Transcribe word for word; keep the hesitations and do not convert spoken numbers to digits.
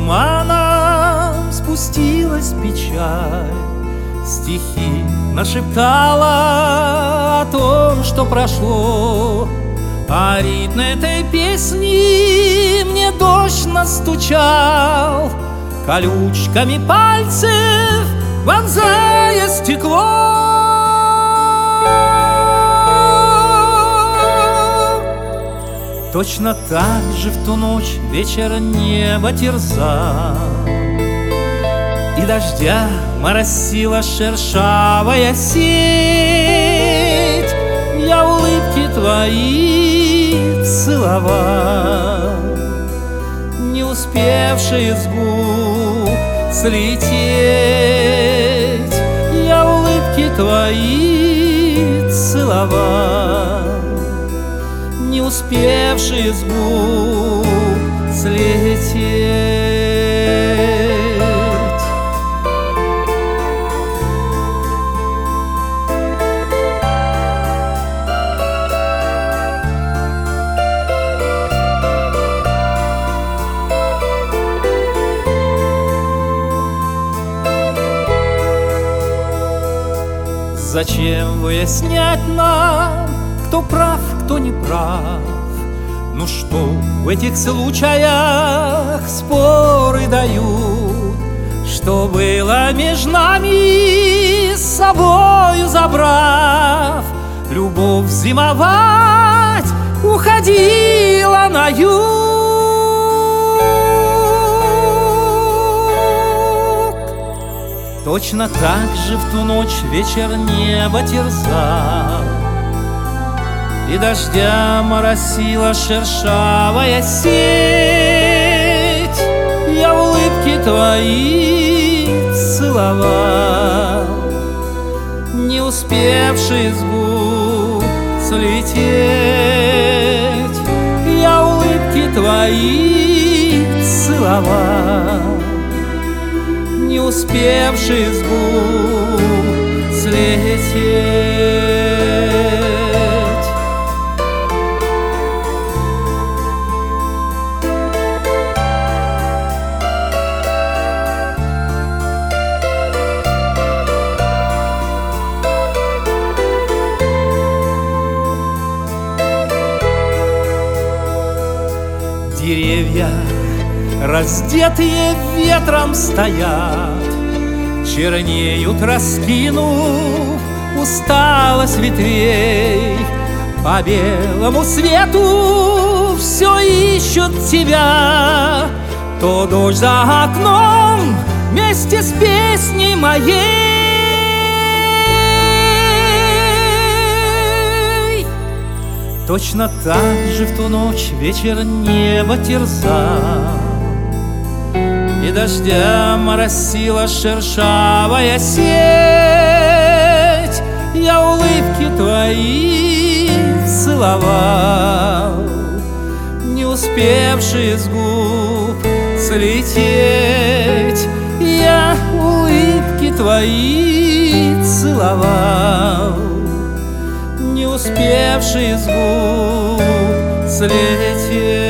туманом спустилась печаль, стихи нашептала о том, что прошло, а ритм этой песни мне дождь настучал, колючками пальцев вонзая стекло. Точно так же в ту ночь вечер небо терзал, и дождя моросила шершавая сеть. Я улыбки твои целовал, не успевшие с губ слететь. Я улыбки твои целовал, не успевшие с губ слететь. Зачем выяснять нам, кто прав, кто не прав? Ну что в этих случаях споры дают? Что было между нами, с собою забрав? Любовь зимовать уходила на юг. Точно так же в ту ночь вечер небо терзал, и дождя моросила шершавая сеть. Я улыбки твои целовал, не успевшие с губ слететь. Я улыбки твои целовал, не успевший с губ слететь. Деревья, раздетые ветром, стоят, чернеют, раскинув усталость ветвей. По белому свету все ищут тебя, то дождь за окном вместе с песней моей. Точно так же в ту ночь вечер небо терзал, и дождя моросила шершавая сеть. Я улыбки твои целовал, не успевшие с губ слететь. Я улыбки твои целовал, не успевшие с губ слететь.